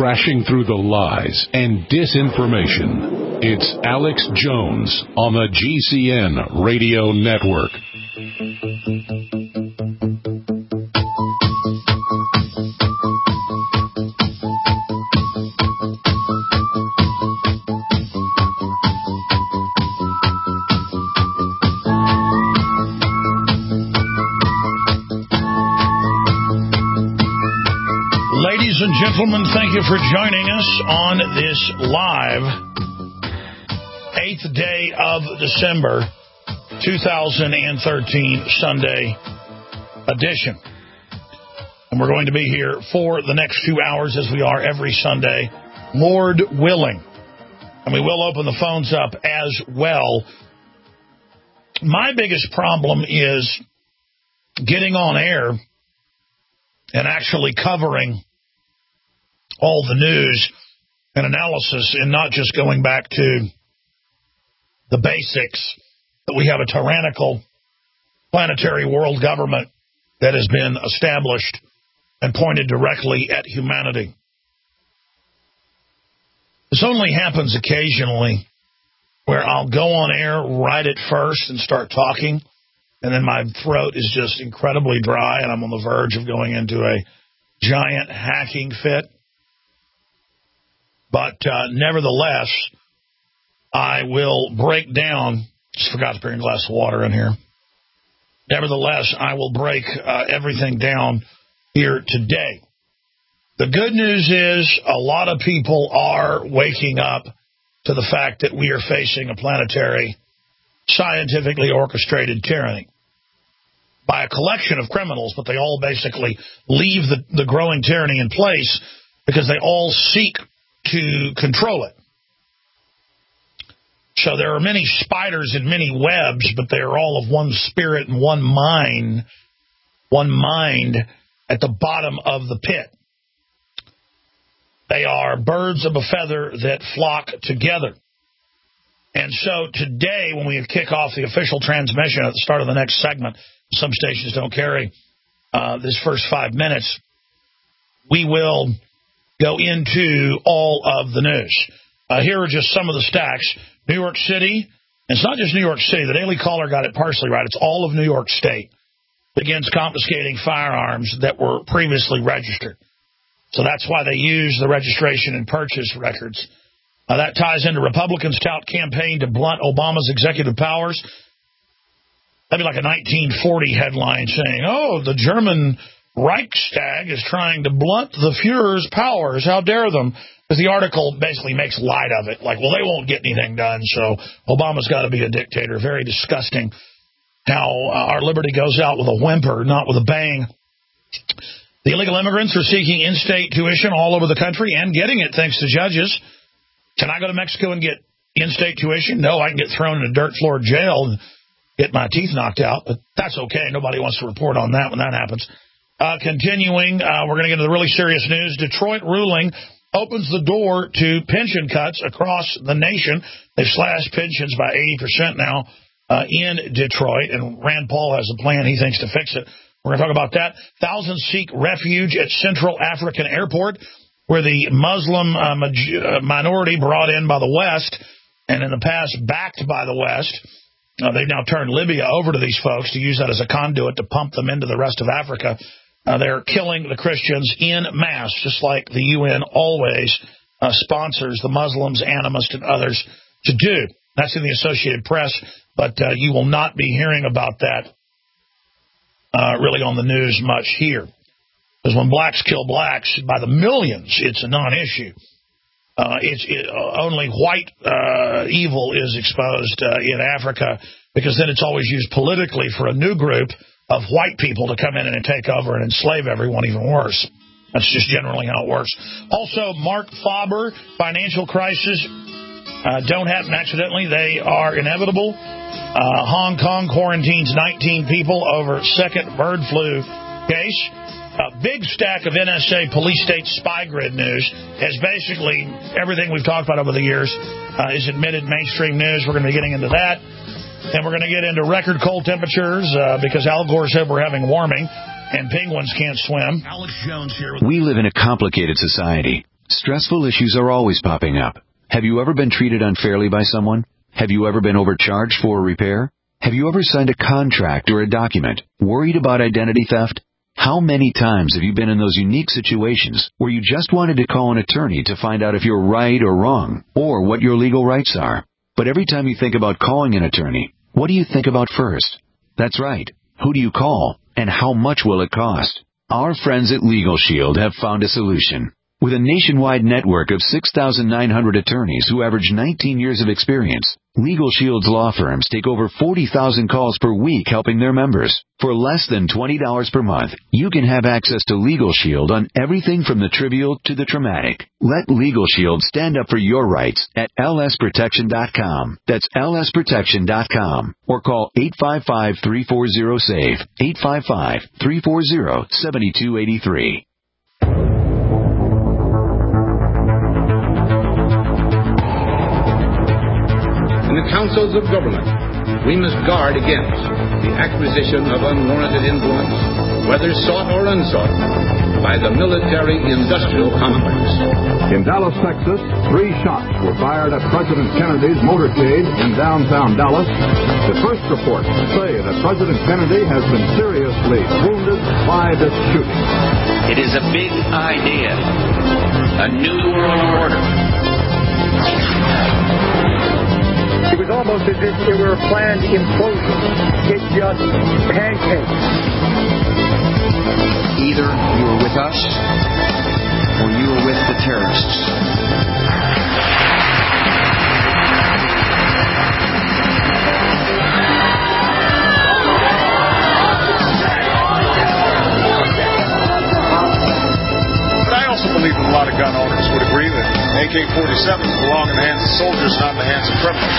crashing through the lies and disinformation. It's Alex Jones on the GCN Radio Network. Ladies and gentlemen, thank you for joining us on this live 8th day of December 2013 Sunday edition. And we're going to be here for the next 2 hours as we are every Sunday, Lord willing. And we will open the phones up as well. My biggest problem is getting on air and actually covering all the news and analysis and not just going back to the basics, that we have a tyrannical planetary world government that has been established and pointed directly at humanity. This only happens occasionally where I'll go on air right at first and start talking, and then my throat is just incredibly dry and I'm on the verge of going into a giant hacking fit. But nevertheless, I will break down. Just forgot to bring a glass of water in here. Nevertheless, I will break everything down here today. The good news is a lot of people are waking up to the fact that we are facing a planetary, scientifically orchestrated tyranny by a collection of criminals, but they all basically leave the growing tyranny in place because they all seek to control it. So there are many spiders and many webs, but they are all of one spirit and one mind at the bottom of the pit. They are birds of a feather that flock together. And so today, when we kick off the official transmission at the start of the next segment, some stations don't carry this first 5 minutes, we will go into all of the news. Here are just some of the stacks. New York City, and it's not just New York City. The Daily Caller got it partially right. It's all of New York State begins confiscating firearms that were previously registered. So that's why they use the registration and purchase records. That ties into Republicans' tout campaign to blunt Obama's executive powers. That'd be like a 1940 headline saying, oh, the German Reichstag is trying to blunt the Fuhrer's powers. How dare them? Because the article basically makes light of it. Like, well, they won't get anything done, so Obama's got to be a dictator. Very disgusting how our liberty goes out with a whimper, not with a bang. The illegal immigrants are seeking in-state tuition all over the country and getting it thanks to judges. Can I go to Mexico and get in-state tuition? No, I can get thrown in a dirt-floor jail and get my teeth knocked out, but that's okay. Nobody wants to report on that when that happens. Continuing, we're going to get into the really serious news. Detroit ruling opens the door to pension cuts across the nation. They've slashed pensions by 80% now in Detroit, and Rand Paul has a plan, he thinks, to fix it. We're going to talk about that. Thousands seek refuge at Central African Airport, where the Muslim minority brought in by the West, and in the past backed by the West. They've now turned Libya over to these folks to use that as a conduit to pump them into the rest of Africa. They're killing the Christians in mass, just like the UN always sponsors the Muslims, animists, and others to do. That's in the Associated Press, but you will not be hearing about that really on the news much here. Because when blacks kill blacks by the millions, it's a non-issue. Only white evil is exposed in Africa, because then it's always used politically for a new group of white people to come in and take over and enslave everyone even worse. That's just generally how it works. Also, Mark Faber, financial crisis don't happen accidentally. They are inevitable. Hong Kong quarantines 19 people over second bird flu case. A big stack of NSA police state spy grid news is basically everything we've talked about over the years is admitted mainstream news. We're going to be getting into that. And we're going to get into record cold temperatures because Al Gore said we're having warming and penguins can't swim. Alex Jones here. We live in a complicated society. Stressful issues are always popping up. Have you ever been treated unfairly by someone? Have you ever been overcharged for a repair? Have you ever signed a contract or a document? Worried about identity theft? How many times have you been in those unique situations where you just wanted to call an attorney to find out if you're right or wrong, or what your legal rights are? But every time you think about calling an attorney, what do you think about first? That's right. Who do you call, and how much will it cost? Our friends at Legal Shield have found a solution. With a nationwide network of 6,900 attorneys who average 19 years of experience, Legal Shield's law firms take over 40,000 calls per week helping their members. For less than $20 per month, you can have access to Legal Shield on everything from the trivial to the traumatic. Let Legal Shield stand up for your rights at lsprotection.com. That's lsprotection.com. Or call 855-340-SAVE, 855-340-7283. In the councils of government, we must guard against the acquisition of unwarranted influence, whether sought or unsought, by the military-industrial complex. In Dallas, Texas, 3 shots were fired at President Kennedy's motorcade in downtown Dallas. The first reports say that President Kennedy has been seriously wounded by this shooting. It is a big idea, a new world order. It was almost as if it were a planned implosion. It just pancaked. Either you are with us or you are with the terrorists. But I also believe that a lot of gun owners would agree that AK-47s belong in the hands of soldiers, not in the hands of criminals.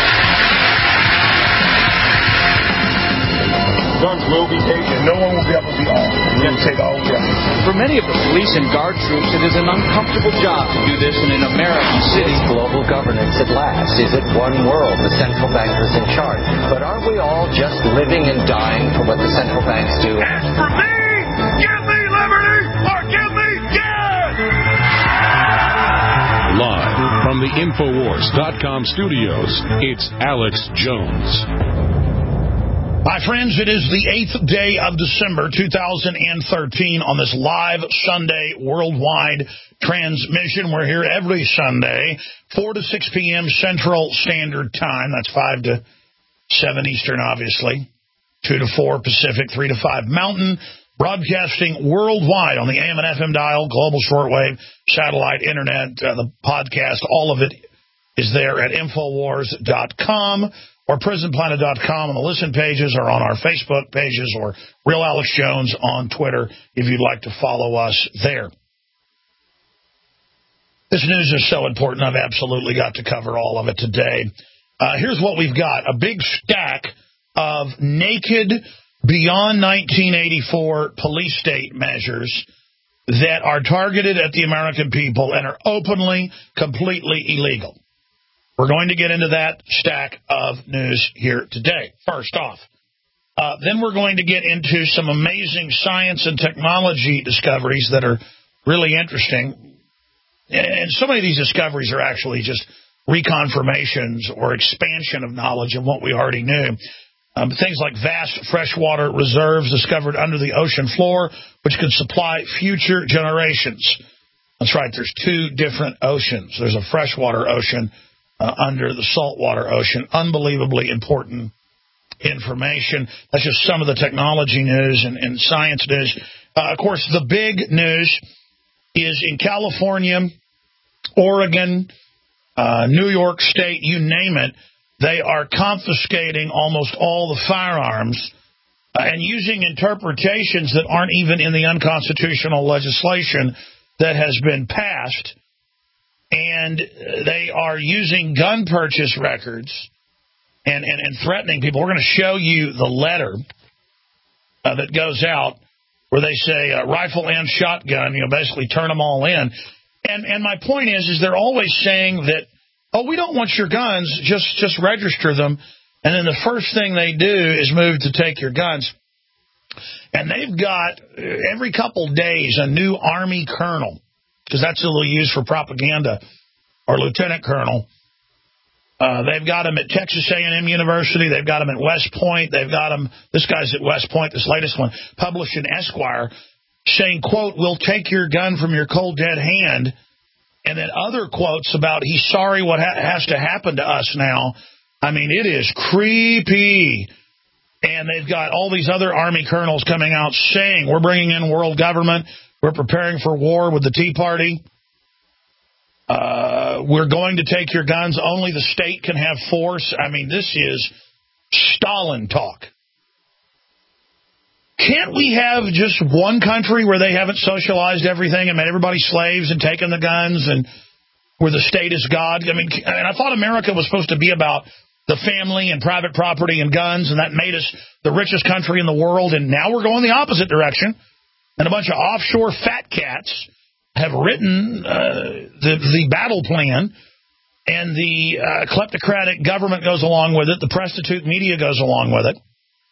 Guns will be taken. No one will be able to be armed. You can take all guns. For many of the police and guard troops, it is an uncomfortable job to do this in an American city. Global governance at last. Is it one world? The central bankers in charge. But aren't we all just living and dying for what the central banks do? As for me, give me liberty or give me death! Live from the Infowars.com studios, it's Alex Jones. My friends, it is the 8th day of December 2013 on this live Sunday worldwide transmission. We're here every Sunday, 4 to 6 p.m. Central Standard Time. That's 5 to 7 Eastern, obviously. 2 to 4 Pacific, 3 to 5 Mountain. Broadcasting worldwide on the AM and FM dial, global shortwave, satellite, internet, the podcast, all of it is there at Infowars.com or PrisonPlanet.com on the listen pages or on our Facebook pages or Real Alex Jones on Twitter if you'd like to follow us there. This news is so important, I've absolutely got to cover all of it today. Here's what we've got. A big stack of naked, beyond 1984 police state measures that are targeted at the American people and are openly, completely illegal. We're going to get into that stack of news here today. First off, then we're going to get into some amazing science and technology discoveries that are really interesting. And so many of these discoveries are actually just reconfirmations or expansion of knowledge of what we already knew. Things like vast freshwater reserves discovered under the ocean floor, which could supply future generations. That's right, there's 2 different oceans. There's a freshwater ocean under the saltwater ocean. Unbelievably important information. That's just some of the technology news and science news. Of course, the big news is in California, Oregon, New York State, you name it, they are confiscating almost all the firearms and using interpretations that aren't even in the unconstitutional legislation that has been passed. And they are using gun purchase records and threatening people. We're going to show you the letter that goes out where they say rifle and shotgun, basically turn them all in. And my point is they're always saying that, oh, we don't want your guns, just register them. And then the first thing they do is move to take your guns. And they've got, every couple days, a new Army colonel because that's who they'll use for propaganda, or lieutenant colonel. They've got him at Texas A&M University. They've got him at West Point. They've got him, this guy's at West Point, this latest one, published in Esquire, saying, quote, "We'll take your gun from your cold, dead hand." And then other quotes about he's sorry what has to happen to us now. I mean, it is creepy. And they've got all these other Army colonels coming out saying, we're bringing in world government. We're preparing for war with the Tea Party. We're going to take your guns. Only the state can have force. I mean, this is Stalin talk. Can't we have just one country where they haven't socialized everything and made everybody slaves and taken the guns, and where the state is God? I mean, and I thought America was supposed to be about the family and private property and guns, and that made us the richest country in the world, and now we're going the opposite direction. And a bunch of offshore fat cats have written the battle plan, and the kleptocratic government goes along with it. The prostitute media goes along with it.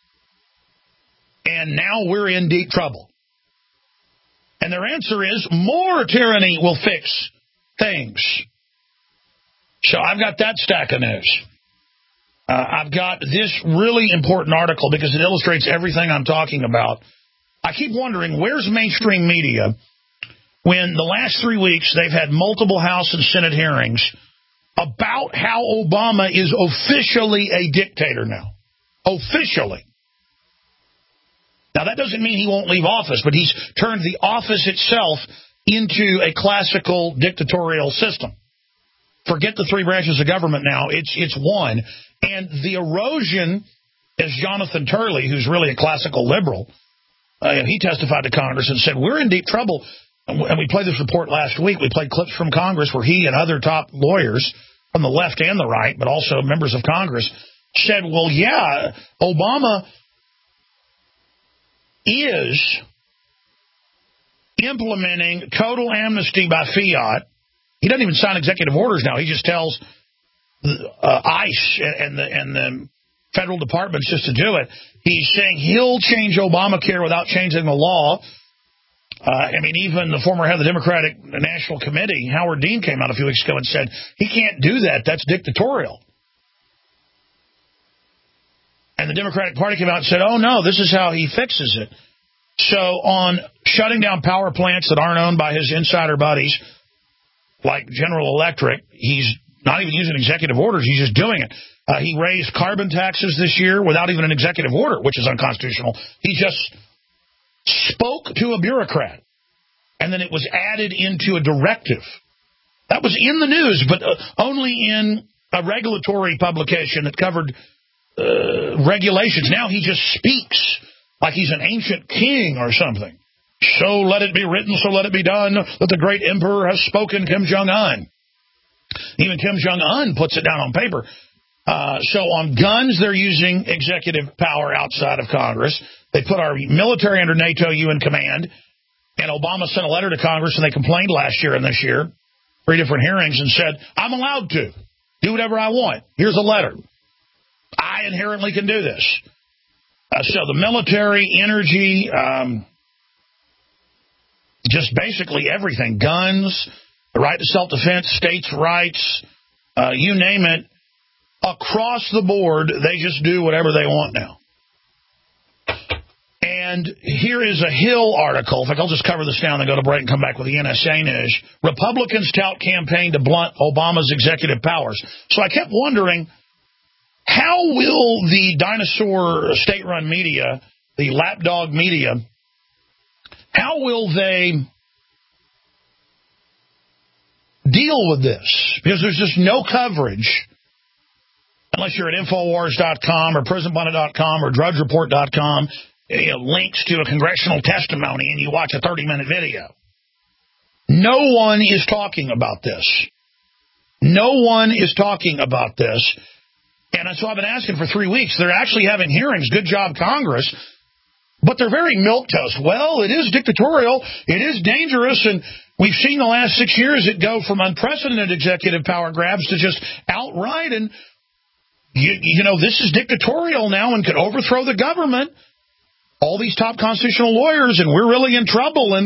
And now we're in deep trouble. And their answer is more tyranny will fix things. So I've got that stack of news. I've got this really important article because it illustrates everything I'm talking about. I keep wondering, where's mainstream media when the last 3 weeks they've had multiple House and Senate hearings about how Obama is officially a dictator now. Officially. Now, that doesn't mean he won't leave office, but he's turned the office itself into a classical dictatorial system. Forget the three branches of government now. It's one. And the erosion, as Jonathan Turley, who's really a classical liberal, he testified to Congress and said, we're in deep trouble. And we played this report last week. We played clips from Congress where he and other top lawyers from the left and the right, but also members of Congress, said, well, yeah, Obama is implementing total amnesty by fiat. He doesn't even sign executive orders now. He just tells ICE and the federal departments just to do it. He's saying he'll change Obamacare without changing the law. I mean, even the former head of the Democratic National Committee, Howard Dean, came out a few weeks ago and said he can't do that. That's dictatorial. And the Democratic Party came out and said, oh, no, this is how he fixes it. So on shutting down power plants that aren't owned by his insider buddies, like General Electric, he's not even using executive orders. He's just doing it. He raised carbon taxes this year without even an executive order, which is unconstitutional. He just spoke to a bureaucrat, and then it was added into a directive. That was in the news, but only in a regulatory publication that covered regulations. Now he just speaks like he's an ancient king or something. So let it be written, so let it be done, that the great emperor has spoken, Kim Jong-un. Even Kim Jong-un puts it down on paper. So on guns, they're using executive power outside of Congress. They put our military under NATO UN command, and Obama sent a letter to Congress, and they complained last year and this year, 3 different hearings, and said, I'm allowed to do whatever I want. Here's a letter. I inherently can do this. So the military, energy, just basically everything, guns, the right to self-defense, states' rights, you name it, across the board, they just do whatever they want now. And here is a Hill article. In fact, I'll just cover this now and then go to break and come back with the NSA news. Republicans tout campaign to blunt Obama's executive powers. So I kept wondering, how will the dinosaur state-run media, the lapdog media, how will they deal with this? Because there's just no coverage, unless you're at Infowars.com or PrisonPlanet.com or DrudgeReport.com, links to a congressional testimony, and you watch a 30-minute video. No one is talking about this. No one is talking about this. And so I've been asking for 3 weeks. They're actually having hearings. Good job, Congress. But they're very milquetoast. Well, it is dictatorial. It is dangerous. And we've seen the last 6 years it go from unprecedented executive power grabs to just outright. And, you know, this is dictatorial now and could overthrow the government. All these top constitutional lawyers, and we're really in trouble. And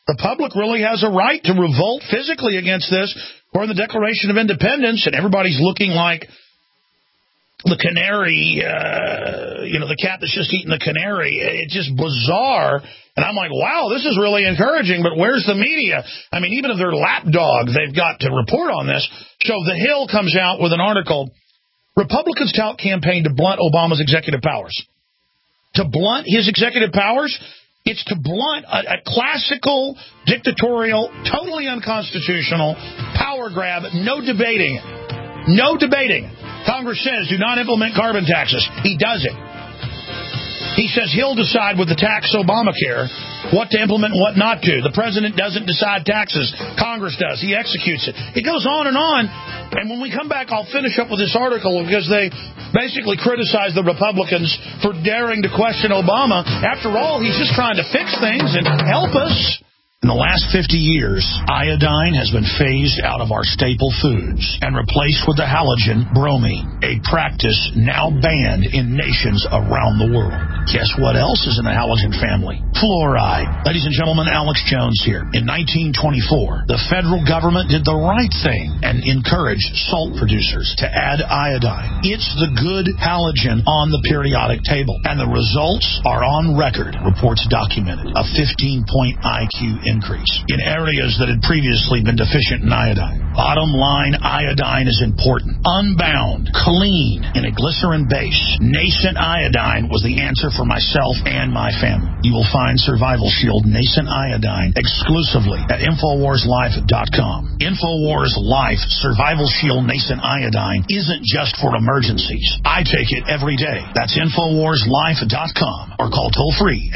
The public really has a right to revolt physically against this or the Declaration of Independence, and everybody's looking like the canary, the cat that's just eating the canary. It's just bizarre. And I'm like, wow, this is really encouraging, but where's the media? I mean, even if they're lapdog, they've got to report on this. So The Hill comes out with an article, Republicans tout campaign to blunt Obama's executive powers. To blunt his executive powers? It's to blunt a classical, dictatorial, totally unconstitutional power grab. No debating it. No debating it. Congress says do not implement carbon taxes. He does it. He says he'll decide with the tax Obamacare what to implement and what not to. The president doesn't decide taxes. Congress does. He executes it. It goes on. And when we come back, I'll finish up with this article because they basically criticize the Republicans for daring to question Obama. After all, he's just trying to fix things and help us. In the last 50 years, iodine has been phased out of our staple foods and replaced with the halogen bromine, a practice now banned in nations around the world. Guess what else is in the halogen family? Fluoride. Ladies and gentlemen, Alex Jones here. In 1924, the federal government did the right thing and encouraged salt producers to add iodine. It's the good halogen on the periodic table, and the results are on record. Reports documented a 15-point IQ increase in areas that had previously been deficient in iodine. Bottom line, iodine is important. Unbound, clean, in a glycerin base. Nascent iodine was the answer for myself and my family. You will find Survival Shield Nascent Iodine exclusively at InfoWarsLife.com. InfoWars Life Survival Shield Nascent Iodine isn't just for emergencies. I take it every day. That's InfoWarsLife.com or call toll-free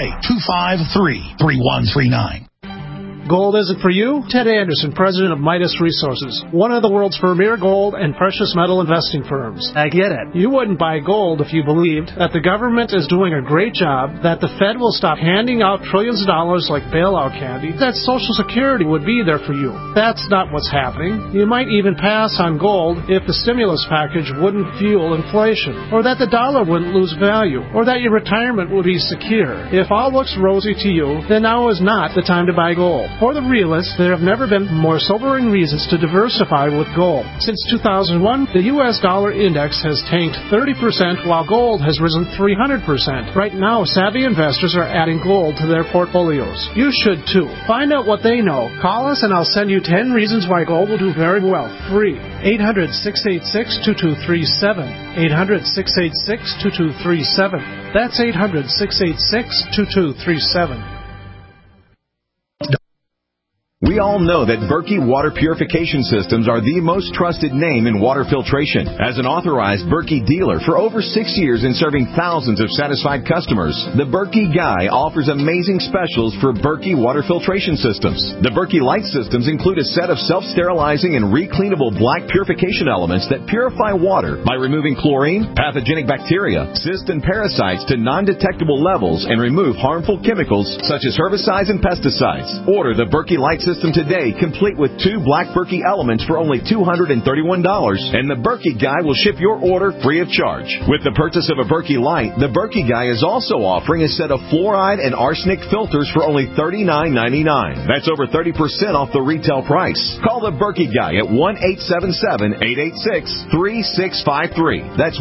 888-253-3139. Gold isn't for you? Ted Anderson, president of Midas Resources, one of the world's premier gold and precious metal investing firms. I get it. You wouldn't buy gold if you believed that the government is doing a great job, that the Fed will stop handing out trillions of dollars like bailout candy, that Social Security would be there for you. That's not what's happening. You might even pass on gold if the stimulus package wouldn't fuel inflation, or that the dollar wouldn't lose value, or that your retirement would be secure. If all looks rosy to you, then now is not the time to buy gold. For the realists, there have never been more sobering reasons to diversify with gold. Since 2001, the U.S. dollar index has tanked 30%, while gold has risen 300%. Right now, savvy investors are adding gold to their portfolios. You should too. Find out what they know. Call us and I'll send you 10 reasons why gold will do very well. Free. 800-686-2237. 800-686-2237. That's 800-686-2237. We all know that Berkey Water Purification Systems are the most trusted name in water filtration. As an authorized Berkey dealer for over 6 years and serving thousands of satisfied customers, the Berkey Guy offers amazing specials for Berkey Water Filtration Systems. The Berkey Light Systems include a set of self-sterilizing and recleanable black purification elements that purify water by removing chlorine, pathogenic bacteria, cysts, and parasites to non-detectable levels and remove harmful chemicals such as herbicides and pesticides. Order the Berkey Light System today, complete with 2 black Berkey elements for only $231, and the Berkey Guy will ship your order free of charge. With the purchase of a Berkey Light, the Berkey Guy is also offering a set of fluoride and arsenic filters for only $39.99. That's over 30% off the retail price. Call the Berkey Guy at 1-877-886-3653. That's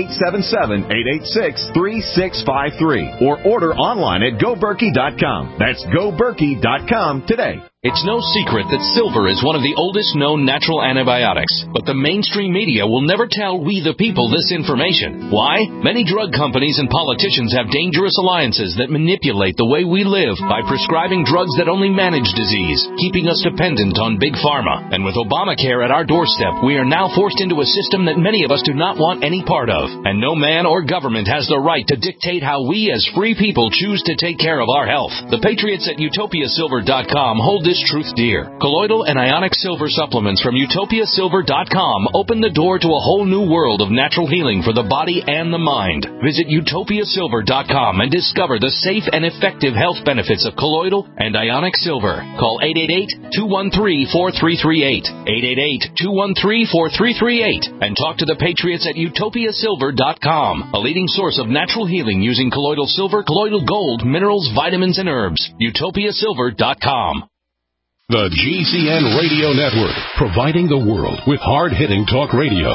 1-877-886-3653. Or order online at GoBerkey.com. That's GoBerkey.com today. It's no secret that silver is one of the oldest known natural antibiotics, but the mainstream media will never tell we the people this information. Why? Many drug companies and politicians have dangerous alliances that manipulate the way we live by prescribing drugs that only manage disease, keeping us dependent on big pharma. And with Obamacare at our doorstep, we are now forced into a system that many of us do not want any part of. And no man or government has the right to dictate how we as free people choose to take care of our health. The patriots at UtopiaSilver.com hold this this truth dear. Colloidal and ionic silver supplements from UtopiaSilver.com open the door to a whole new world of natural healing for the body and the mind. Visit UtopiaSilver.com and discover the safe and effective health benefits of colloidal and ionic silver. Call 888-213-4338, 888-213-4338, and talk to the patriots at UtopiaSilver.com, a leading source of natural healing using colloidal silver, colloidal gold, minerals, vitamins, and herbs. UtopiaSilver.com. The GCN Radio Network, providing the world with hard-hitting talk radio.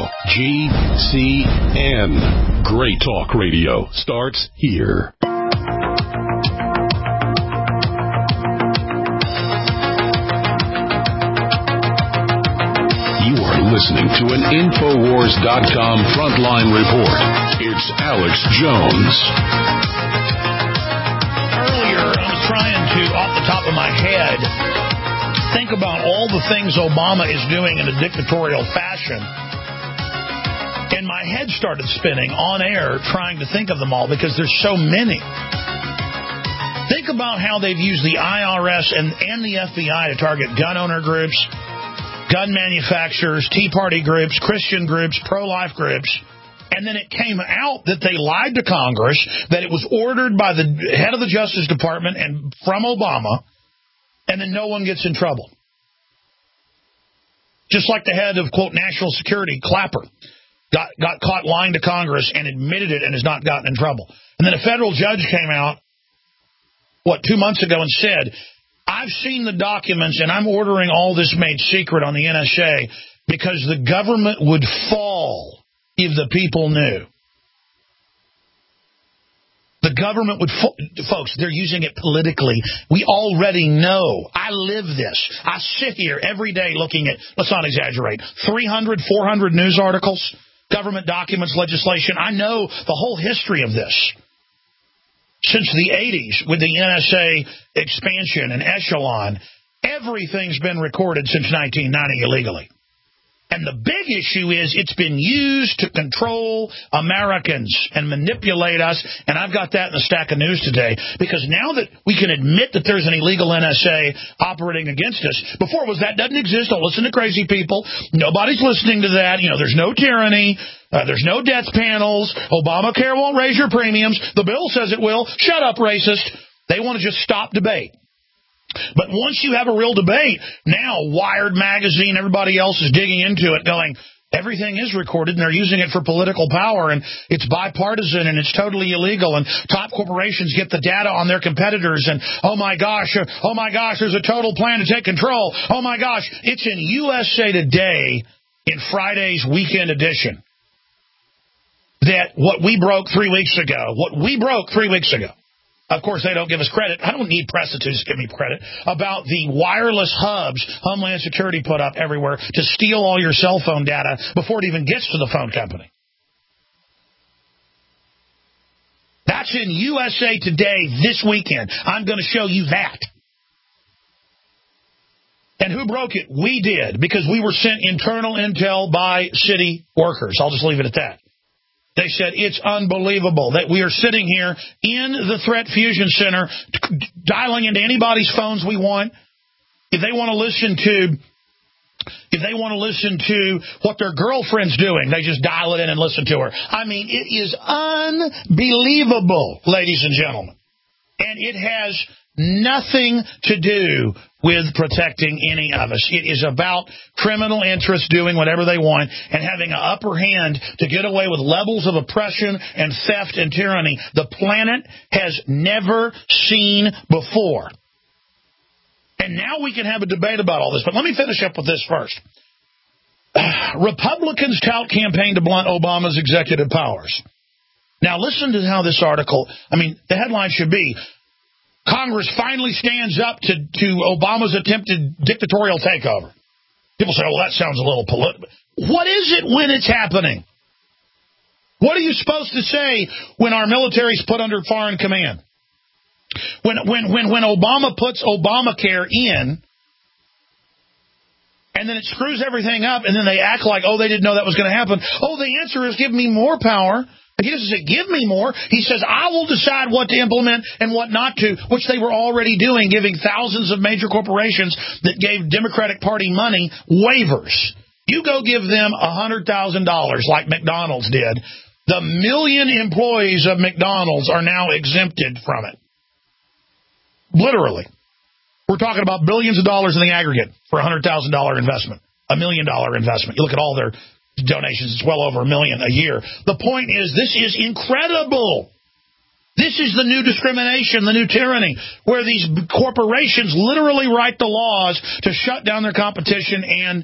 GCN. Great talk radio starts here. You are listening to an Infowars.com frontline report. It's Alex Jones. Earlier, I was trying to, off the top of my head, think about all the things Obama is doing in a dictatorial fashion. And my head started spinning on air trying to think of them all because there's so many. Think about how they've used the IRS and the FBI to target gun owner groups, gun manufacturers, Tea Party groups, Christian groups, pro-life groups. And then it came out that they lied to Congress, that it was ordered by the head of the Justice Department and from Obama, and then no one gets in trouble. Just like the head of, quote, National Security, Clapper, got caught lying to Congress and admitted it and has not gotten in trouble. And then a federal judge came out, 2 months ago and said, I've seen the documents and I'm ordering all this made secret on the NSA because the government would fall if the people knew. The government would, folks, they're using it politically. We already know. I live this. I sit here every day looking at, let's not exaggerate, 300, 400 news articles, government documents, legislation. I know the whole history of this. Since the 80s, with the NSA expansion and echelon, everything's been recorded since 1990 illegally. And the big issue is it's been used to control Americans and manipulate us. And I've got that in the stack of news today. Because now that we can admit that there's an illegal NSA operating against us, before it was that doesn't exist. Don't listen to crazy people. Nobody's listening to that. You know, there's no tyranny. There's no death panels. Obamacare won't raise your premiums. The bill says it will. Shut up, racist. They want to just stop debate. But once you have a real debate, now Wired Magazine, everybody else is digging into it going, everything is recorded and they're using it for political power and it's bipartisan and it's totally illegal and top corporations get the data on their competitors and oh my gosh, there's a total plan to take control. Oh my gosh, it's in USA Today in Friday's weekend edition that what we broke 3 weeks ago, of course, they don't give us credit. I don't need press to just give me credit about the wireless hubs Homeland Security put up everywhere to steal all your cell phone data before it even gets to the phone company. That's in USA Today this weekend. I'm going to show you that. And who broke it? We did, because we were sent internal intel by city workers. I'll just leave it at that. They said, it's unbelievable that we are sitting here in the Threat Fusion Center dialing into anybody's phones we want. If they want to listen to what their girlfriend's doing, they just dial it in and listen to her. I mean, it is unbelievable, ladies and gentlemen. And it has nothing to do with protecting any of us. It is about criminal interests doing whatever they want and having an upper hand to get away with levels of oppression and theft and tyranny the planet has never seen before. And now we can have a debate about all this. But let me finish up with this first. Republicans tout campaign to blunt Obama's executive powers. Now listen to how this article, the headline should be, Congress finally stands up to Obama's attempted dictatorial takeover. People say, well, that sounds a little political. What is it when it's happening? What are you supposed to say when our military's put under foreign command? When Obama puts Obamacare in, and then it screws everything up, and then they act like, oh, they didn't know that was going to happen. Oh, the answer is give me more power He doesn't say, give me more. He says, I will decide what to implement and what not to, which they were already doing, giving thousands of major corporations that gave Democratic Party money waivers. You go give them $100,000 like McDonald's did. The million employees of McDonald's are now exempted from it. Literally. We're talking about billions of dollars in the aggregate for a $100,000 investment, $1 million investment. You look at all their donations, it's well over $1 million a year. The point is, this is incredible. This is the new discrimination, the new tyranny, where these corporations literally write the laws to shut down their competition and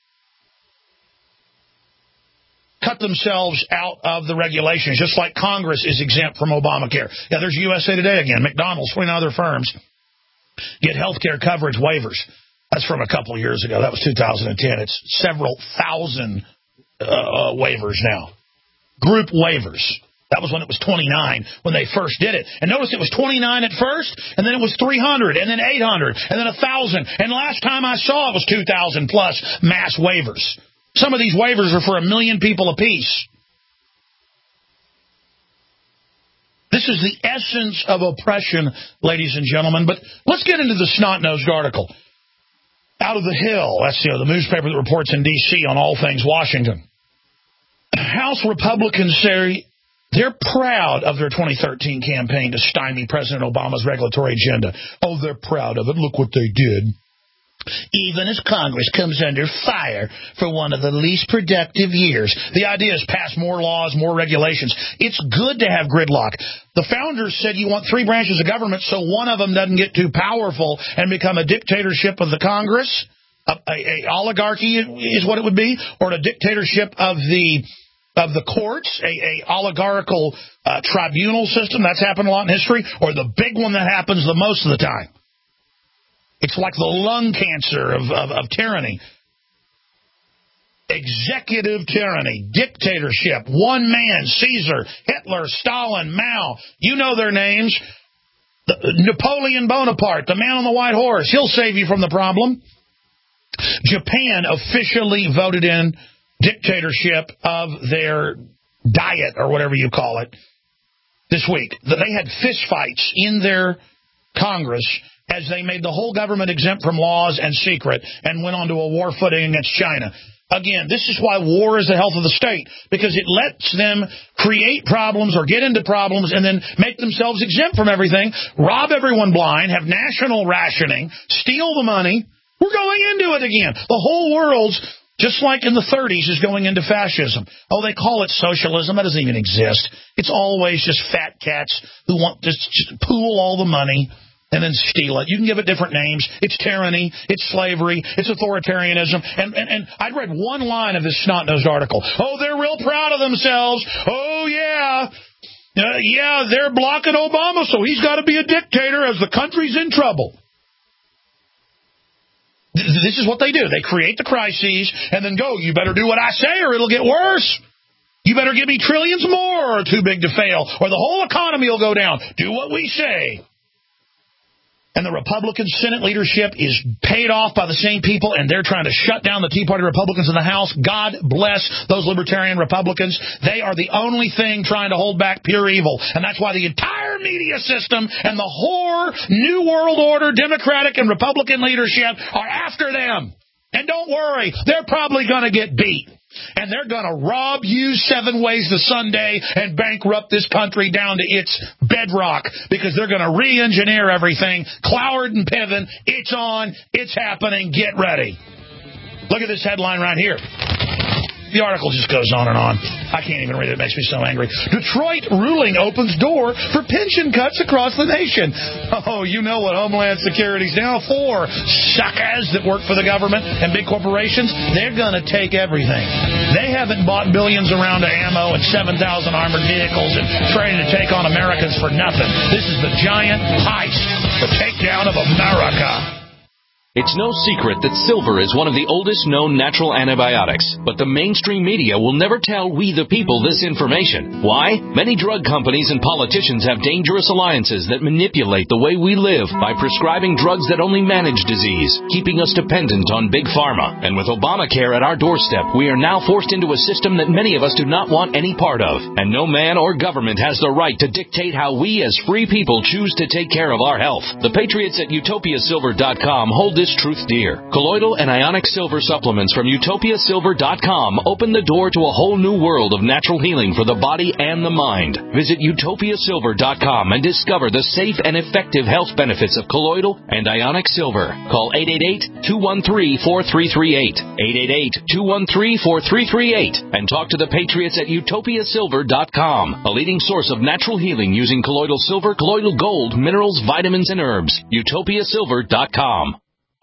cut themselves out of the regulations, just like Congress is exempt from Obamacare. Yeah, there's USA Today again. McDonald's, 20 other firms get health care coverage waivers. That's from a couple of years ago. That was 2010. It's several thousand waivers now. Group waivers. That was when it was 29 when they first did it. And notice it was 29 at first, and then it was 300, and then 800, and then 1,000. And last time I saw it was 2,000 plus mass waivers. Some of these waivers are for 1 million people apiece. This is the essence of oppression, ladies and gentlemen. But let's get into the snot-nosed article. Out of the Hill, that's the newspaper that reports in D.C. on all things Washington. House Republicans say they're proud of their 2013 campaign to stymie President Obama's regulatory agenda. Oh, they're proud of it. Look what they did. Even as Congress comes under fire for one of the least productive years. The idea is pass more laws, more regulations. It's good to have gridlock. The founders said you want 3 branches of government so one of them doesn't get too powerful and become a dictatorship of the Congress. A oligarchy is what it would be, or a dictatorship of the courts, a oligarchical tribunal system. That's happened a lot in history. Or the big one that happens the most of the time. It's like the lung cancer of tyranny. Executive tyranny, dictatorship, one man, Caesar, Hitler, Stalin, Mao. You know their names. Napoleon Bonaparte, the man on the white horse. He'll save you from the problem. Japan officially voted in dictatorship of their diet, or whatever you call it, this week. They had fistfights in their Congress as they made the whole government exempt from laws and secret and went on to a war footing against China. Again, this is why war is the health of the state, because it lets them create problems or get into problems and then make themselves exempt from everything, rob everyone blind, have national rationing, steal the money. We're going into it again. The whole world's, just like in the 30s, is going into fascism. Oh, they call it socialism. That doesn't even exist. It's always just fat cats who want to just pool all the money and then steal it. You can give it different names. It's tyranny. It's slavery. It's authoritarianism. And I read one line of this snot-nosed article. Oh, they're real proud of themselves. Oh, yeah. Yeah, they're blocking Obama, so he's got to be a dictator as the country's in trouble. This is what they do. They create the crises and then go, you better do what I say or it'll get worse. You better give me trillions more or too big to fail or the whole economy will go down. Do what we say. And the Republican Senate leadership is paid off by the same people, and they're trying to shut down the Tea Party Republicans in the House. God bless those libertarian Republicans. They are the only thing trying to hold back pure evil. And that's why the entire media system and the whore, New World Order, Democratic and Republican leadership are after them. And don't worry, they're probably going to get beat. And they're going to rob you 7 ways to Sunday and bankrupt this country down to its bedrock because they're going to re-engineer everything. Cloward and Piven, it's on, it's happening, get ready. Look at this headline right here. The article just goes on and on. I can't even read it. It makes me so angry. Detroit ruling opens door for pension cuts across the nation. Oh, you know what Homeland Security's now for. Suckers that work for the government and big corporations, they're going to take everything. They haven't bought billions around of ammo and 7,000 armored vehicles and trying to take on Americans for nothing. This is the giant heist, the takedown of America. It's no secret that silver is one of the oldest known natural antibiotics, but the mainstream media will never tell we the people this information. Why? Many drug companies and politicians have dangerous alliances that manipulate the way we live by prescribing drugs that only manage disease, keeping us dependent on big pharma. And with Obamacare at our doorstep, we are now forced into a system that many of us do not want any part of. And no man or government has the right to dictate how we as free people choose to take care of our health. The patriots at utopiasilver.com hold this truth dear. Colloidal and ionic silver supplements from utopiasilver.com open the door to a whole new world of natural healing for the body and the mind. Visit utopiasilver.com and discover the safe and effective health benefits of colloidal and ionic silver. Call 888-213-4338. 888-213-4338 and talk to the patriots at utopiasilver.com, a leading source of natural healing using colloidal silver, colloidal gold, minerals, vitamins, and herbs. utopiasilver.com.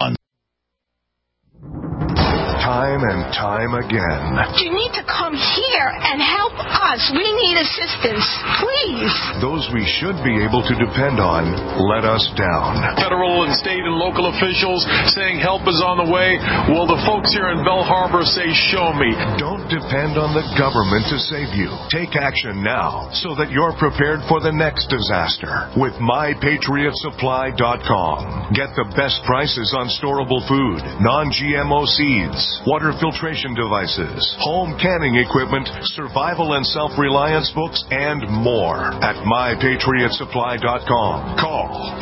Time and time again. You need to come here and help us. We need assistance, please. Those we should be able to depend on let us down. Federal and state and local officials saying help is on the way. Well, the folks here in Bell Harbor say, show me. Don't depend on the government to save you. Take action now so that you're prepared for the next disaster with MyPatriotSupply.com. Get the best prices on storable food, non-GMO seeds, water filtration devices, home canning equipment, survival and self-reliance books, and more at MyPatriotSupply.com. Call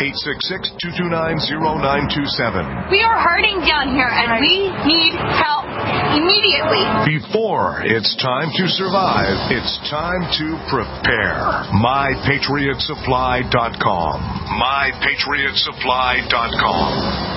866-229-0927. We are hurting down here, and we need help immediately. Before it's time to survive, it's time to prepare. MyPatriotSupply.com. MyPatriotSupply.com.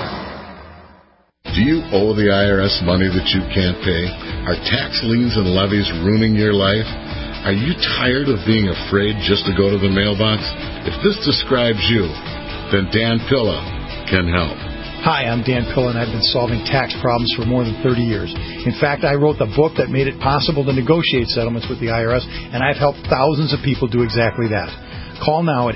Do you owe the IRS money that you can't pay? Are tax liens and levies ruining your life? Are you tired of being afraid just to go to the mailbox? If this describes you, then Dan Pilla can help. Hi, I'm Dan Pilla, and I've been solving tax problems for more than 30 years. In fact, I wrote the book that made it possible to negotiate settlements with the IRS, and I've helped thousands of people do exactly that. Call now at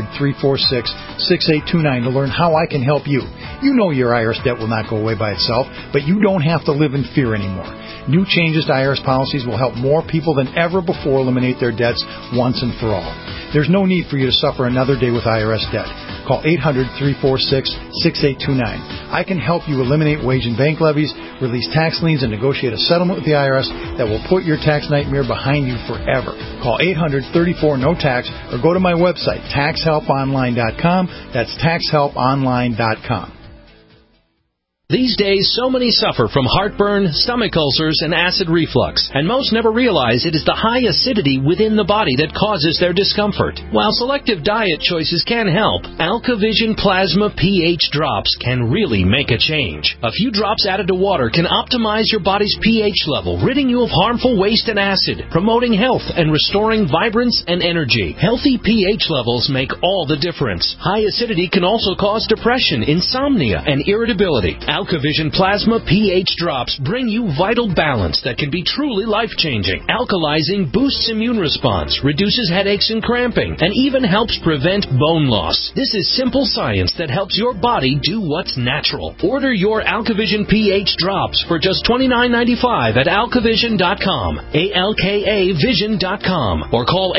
800-346-6829 to learn how I can help you. You know your IRS debt will not go away by itself, but you don't have to live in fear anymore. New changes to IRS policies will help more people than ever before eliminate their debts once and for all. There's no need for you to suffer another day with IRS debt. Call 800-346-6829. I can help you eliminate wage and bank levies, release tax liens, and negotiate a settlement with the IRS that will put your tax nightmare behind you forever. Call 800-34-NO-TAX or go to my website, TaxHelpOnline.com. That's TaxHelpOnline.com. These days, so many suffer from heartburn, stomach ulcers, and acid reflux, and most never realize it is the high acidity within the body that causes their discomfort. While selective diet choices can help, AlkaVision Plasma pH drops can really make a change. A few drops added to water can optimize your body's pH level, ridding you of harmful waste and acid, promoting health and restoring vibrance and energy. Healthy pH levels make all the difference. High acidity can also cause depression, insomnia, and irritability. AlkaVision Plasma pH drops bring you vital balance that can be truly life-changing. Alkalizing boosts immune response, reduces headaches and cramping, and even helps prevent bone loss. This is simple science that helps your body do what's natural. Order your AlkaVision pH drops for just $29.95 at alkavision.com, ALKAvision.com, or call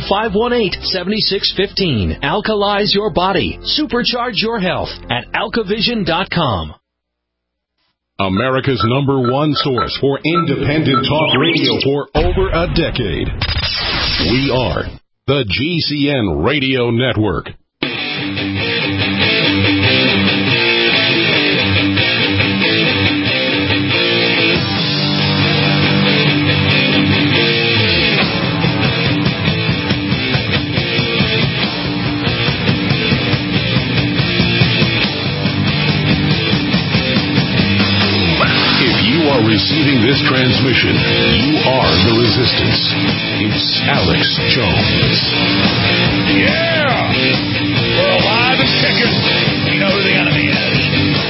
800-518-7615. Alkalize your body. Supercharge your health at alkavision.com. America's #1 source for independent talk radio for over a decade. We are the GCN Radio Network. Receiving this transmission, you are the resistance. It's Alex Jones. Yeah! We're alive and kicking. You know who the enemy is.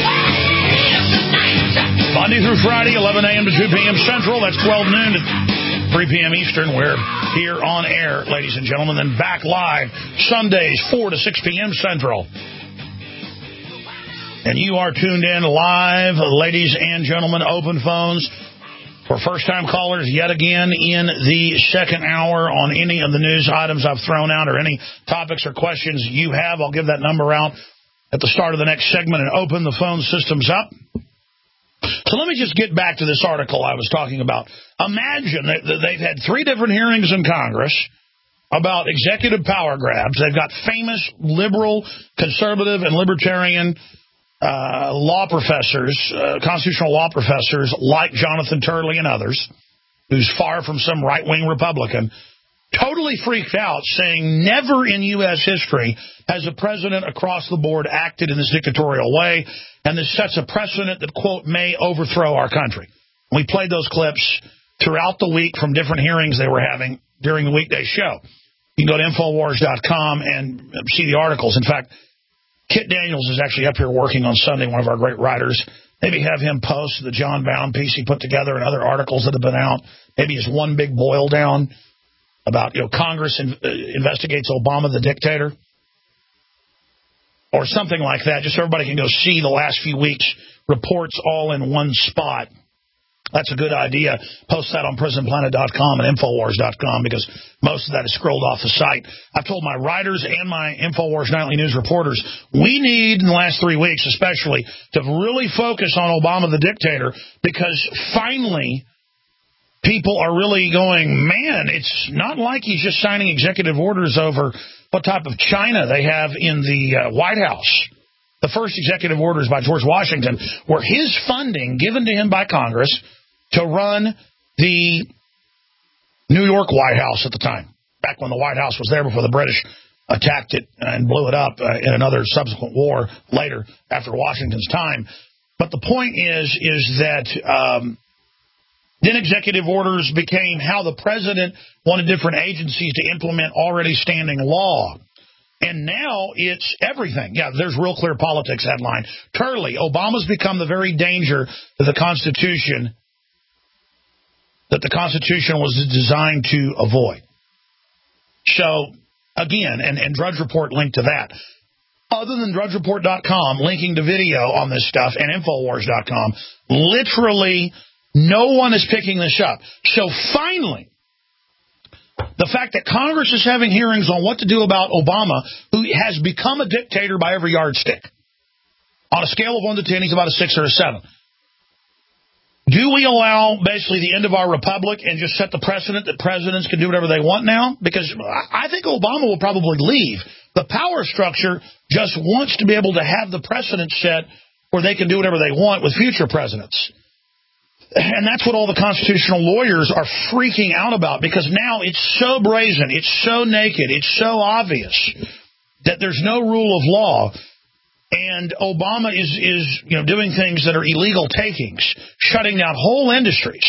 Monday through Friday, 11 a.m. to 2 p.m. Central. That's 12 noon to 3 p.m. Eastern. We're here on air, ladies and gentlemen. Then back live Sundays, 4 to 6 p.m. Central. And you are tuned in live, ladies and gentlemen, open phones for first-time callers yet again in the second hour on any of the news items I've thrown out or any topics or questions you have. I'll give that number out at the start of the next segment and open the phone systems up. So let me just get back to this article I was talking about. Imagine that they've had 3 different hearings in Congress about executive power grabs. They've got famous liberal, conservative, and libertarian law professors, constitutional law professors like Jonathan Turley and others, who's far from some right-wing Republican, totally freaked out, saying never in U.S. history has a president across the board acted in this dictatorial way, and this sets a precedent that, quote, may overthrow our country. We played those clips throughout the week from different hearings they were having during the weekday show. You can go to Infowars.com and see the articles. In fact, Kit Daniels is actually up here working on Sunday, one of our great writers. Maybe have him post the John Bound piece he put together and other articles that have been out. Maybe his one big boil down about, Congress investigates Obama the dictator or something like that, just so everybody can go see the last few weeks' reports all in one spot. That's a good idea. Post that on PrisonPlanet.com and Infowars.com because most of that is scrolled off the site. I've told my writers and my Infowars Nightly News reporters, we need, in the last 3 weeks especially, to really focus on Obama the dictator because finally people are really going, man, it's not like he's just signing executive orders over what type of China they have in the White House. The first executive orders by George Washington were his funding given to him by Congress to run the New York White House at the time, back when the White House was there before the British attacked it and blew it up in another subsequent war later after Washington's time. But the point is that then executive orders became how the president wanted different agencies to implement already standing law. And now it's everything. Yeah, there's Real Clear Politics headline. Turley, Obama's become the very danger to the Constitution that the Constitution was designed to avoid. So, again, and Drudge Report linked to that. Other than DrudgeReport.com linking to video on this stuff and Infowars.com, literally no one is picking this up. So finally, the fact that Congress is having hearings on what to do about Obama, who has become a dictator by every yardstick. On a scale of 1 to 10, he's about a 6 or a 7. Do we allow basically the end of our republic and just set the precedent that presidents can do whatever they want now? Because I think Obama will probably leave. The power structure just wants to be able to have the precedent set where they can do whatever they want with future presidents. And that's what all the constitutional lawyers are freaking out about, because now it's so brazen, it's so naked, it's so obvious that there's no rule of law. And Obama is doing things that are illegal takings, shutting down whole industries,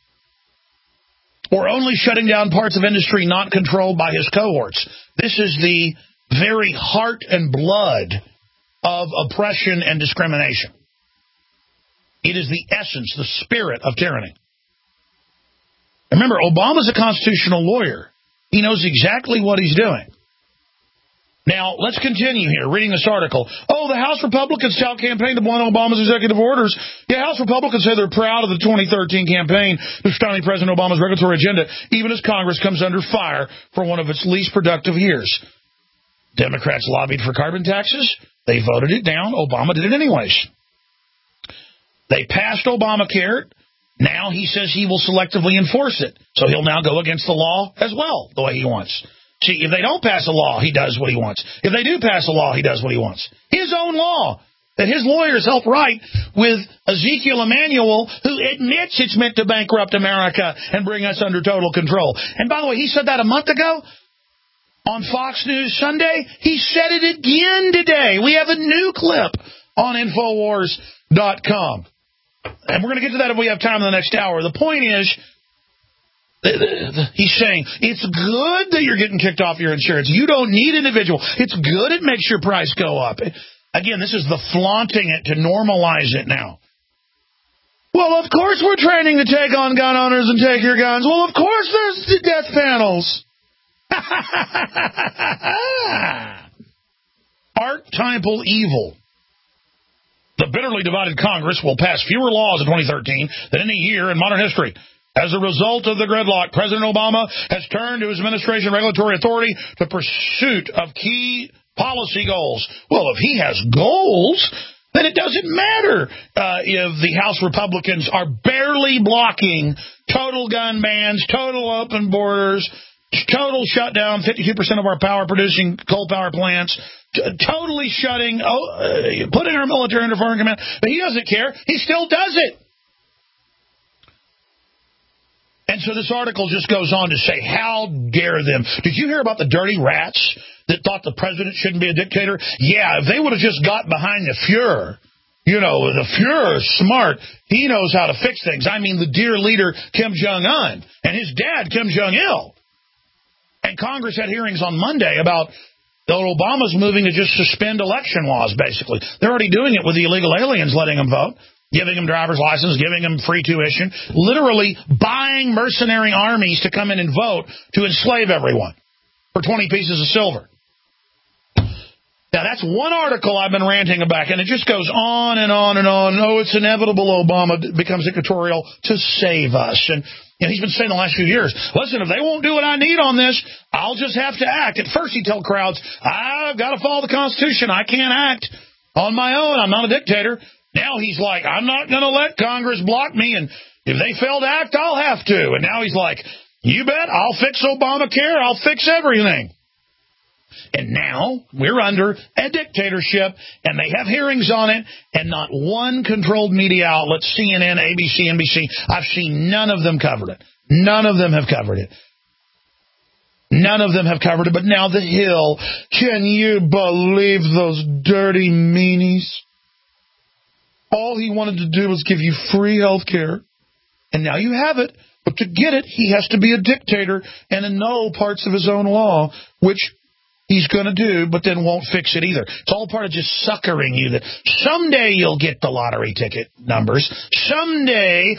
or only shutting down parts of industry not controlled by his cohorts. This is the very heart and blood of oppression and discrimination. It is the essence, the spirit of tyranny. Remember, Obama's a constitutional lawyer. He knows exactly what he's doing. Now, let's continue here, reading this article. Oh, the House Republicans tout campaign to blunt Obama's executive orders. Yeah, House Republicans say they're proud of the 2013 campaign to styling President Obama's regulatory agenda, even as Congress comes under fire for one of its least productive years. Democrats lobbied for carbon taxes. They voted it down. Obama did it anyways. They passed Obamacare. Now he says he will selectively enforce it. So he'll now go against the law as well, the way he wants. See, if they don't pass a law, he does what he wants. If they do pass a law, he does what he wants. His own law that his lawyers helped write with Ezekiel Emanuel, who admits it's meant to bankrupt America and bring us under total control. And by the way, he said that a month ago on Fox News Sunday. He said it again today. We have a new clip on Infowars.com. And we're going to get to that if we have time in the next hour. The point is, he's saying, it's good that you're getting kicked off your insurance. You don't need individual. It's good it makes your price go up. Again, this is the flaunting it to normalize it now. Well, of course we're training to take on gun owners and take your guns. Well, of course there's the death panels. Archetypal evil. bitterly divided Congress will pass fewer laws in 2013 than any year in modern history. As a result of the gridlock, President Obama has turned to his administration regulatory authority to pursuit of key policy goals. Well, if he has goals, then it doesn't matter if the House Republicans are barely blocking total gun bans, total open borders, total shutdown, 52% of our power-producing coal power plants, totally shutting, putting our military under foreign command. But he doesn't care. He still does it. And so this article just goes on to say, how dare them? Did you hear about the dirty rats that thought the president shouldn't be a dictator? Yeah, if they would have just got behind the Fuhrer, the Fuhrer is smart. He knows how to fix things. I mean, the dear leader, Kim Jong-un, and his dad, Kim Jong-il. And Congress had hearings on Monday about Obama's moving to just suspend election laws, basically. They're already doing it with the illegal aliens, letting them vote, giving them driver's license, giving them free tuition, literally buying mercenary armies to come in and vote to enslave everyone for 20 pieces of silver. Now, that's one article I've been ranting about, and it just goes on and on and on. Oh, it's inevitable Obama becomes dictatorial to save us. And he's been saying the last few years, listen, if they won't do what I need on this, I'll just have to act. At first, he'd tell crowds, I've got to follow the Constitution. I can't act on my own. I'm not a dictator. Now he's like, I'm not going to let Congress block me, and if they fail to act, I'll have to. And now he's like, you bet, I'll fix Obamacare. I'll fix everything. And now we're under a dictatorship, and they have hearings on it, and not one controlled media outlet, CNN, ABC, NBC, I've seen none of them covered it. None of them have covered it. None of them have covered it, but now the Hill. Can you believe those dirty meanies? All he wanted to do was give you free health care, and now you have it. But to get it, he has to be a dictator and annul parts of his own law, which he's going to do, but then won't fix it either. It's all part of just suckering you that someday you'll get the lottery ticket numbers. Someday,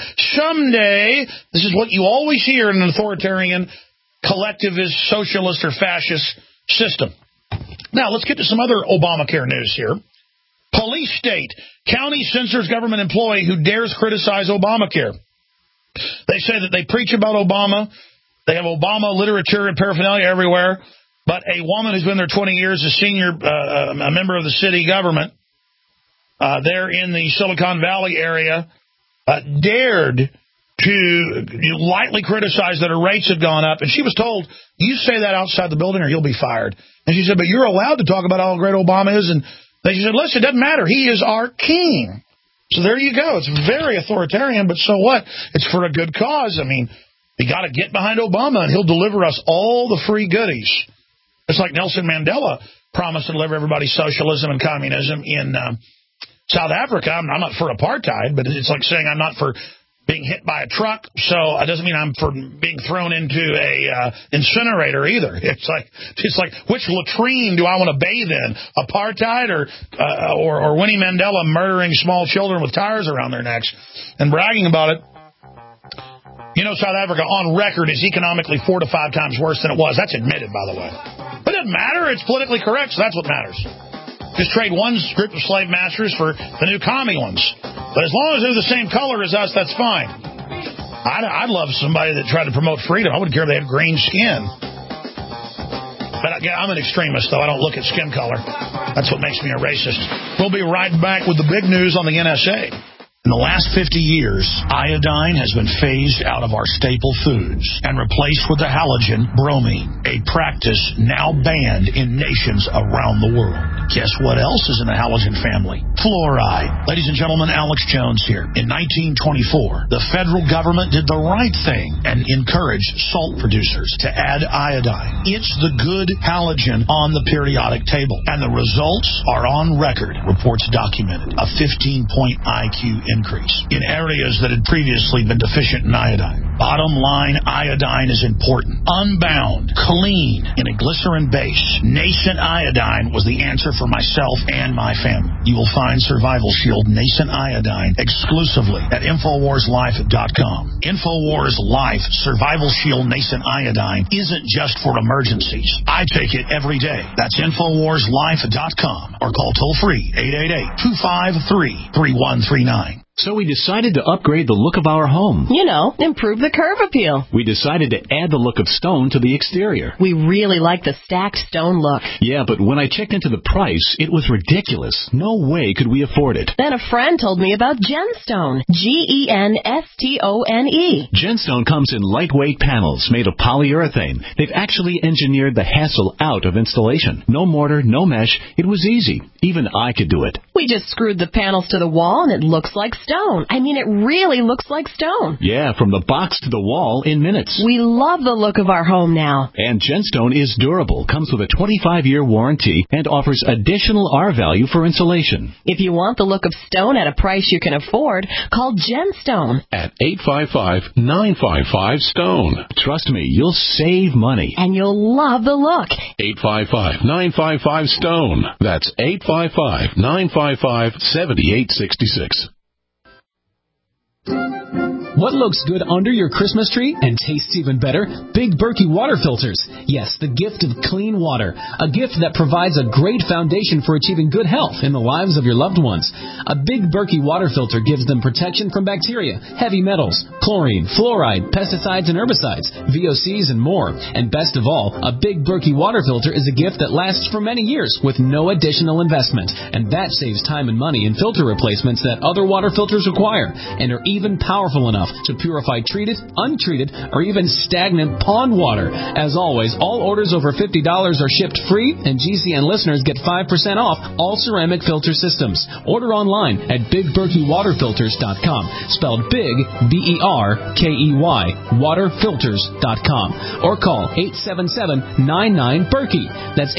this is what you always hear in an authoritarian, collectivist, socialist, or fascist system. Now, let's get to some other Obamacare news here. Police state. County censors government employee who dares criticize Obamacare. They say that they preach about Obama. They have Obama literature and paraphernalia everywhere. But a woman who's been there 20 years, a senior a member of the city government there in the Silicon Valley area, dared to lightly criticize that her rates had gone up. And she was told, you say that outside the building or you'll be fired. And she said, but you're allowed to talk about how great Obama is. And they said, listen, it doesn't matter. He is our king. So there you go. It's very authoritarian, but so what? It's for a good cause. I mean, you got to get behind Obama, and he'll deliver us all the free goodies. It's like Nelson Mandela promised to deliver everybody socialism and communism in South Africa. I'm not for apartheid, but it's like saying I'm not for being hit by a truck, so it doesn't mean I'm for being thrown into a incinerator either. It's like which latrine do I want to bathe in? Apartheid or Winnie Mandela murdering small children with tires around their necks and bragging about it. You know, South Africa on record is economically 4 to 5 times worse than it was. That's admitted, by the way. But it doesn't matter. It's politically correct, so that's what matters. Just trade one group of slave masters for the new commie ones. But as long as they're the same color as us, that's fine. I'd love somebody that tried to promote freedom. I wouldn't care if they had green skin. But I'm an extremist, though. I don't look at skin color. That's what makes me a racist. We'll be right back with the big news on the NSA. In the last 50 years, iodine has been phased out of our staple foods and replaced with the halogen bromine, a practice now banned in nations around the world. Guess what else is in the halogen family? Fluoride. Ladies and gentlemen, Alex Jones here. In 1924, the federal government did the right thing and encouraged salt producers to add iodine. It's the good halogen on the periodic table, and the results are on record, reports documented. A 15-point IQ increase in areas that had previously been deficient in iodine. Bottom line, iodine is important. Unbound, clean, in a glycerin base. Nascent iodine was the answer for myself and my family. You will find Survival Shield Nascent Iodine exclusively at InfoWarsLife.com. InfoWars Life Survival Shield Nascent Iodine isn't just for emergencies. I take it every day. That's InfoWarsLife.com or call toll-free 888-253-3139. So we decided to upgrade the look of our home. You know, improve the curb appeal. We decided to add the look of stone to the exterior. We really like the stacked stone look. Yeah, but when I checked into the price, it was ridiculous. No way could we afford it. Then a friend told me about Genstone. Genstone. Genstone comes in lightweight panels made of polyurethane. They've actually engineered the hassle out of installation. No mortar, no mesh. It was easy. Even I could do it. We just screwed the panels to the wall and it looks like stone. I mean, it really looks like stone. Yeah, from the box to the wall in minutes. We love the look of our home now. And Genstone is durable, comes with a 25-year warranty, and offers additional R-value for insulation. If you want the look of stone at a price you can afford, call Genstone at 855-955-STONE. Trust me, you'll save money. And you'll love the look. 855-955-STONE. That's 855-955-7866. What looks good under your Christmas tree and tastes even better? Big Berkey water filters. Yes, the gift of clean water. A gift that provides a great foundation for achieving good health in the lives of your loved ones. A Big Berkey water filter gives them protection from bacteria, heavy metals, chlorine, fluoride, pesticides and herbicides, VOCs and more. And best of all, a Big Berkey water filter is a gift that lasts for many years with no additional investment. And that saves time and money in filter replacements that other water filters require and are even powerful enough to purify treated, untreated, or even stagnant pond water. As always, all orders over $50 are shipped free, and GCN listeners get 5% off all ceramic filter systems. Order online at BigBerkeyWaterFilters.com, spelled Big, B-E-R-K-E-Y, waterfilters.com, or call 877-99-BERKEY. That's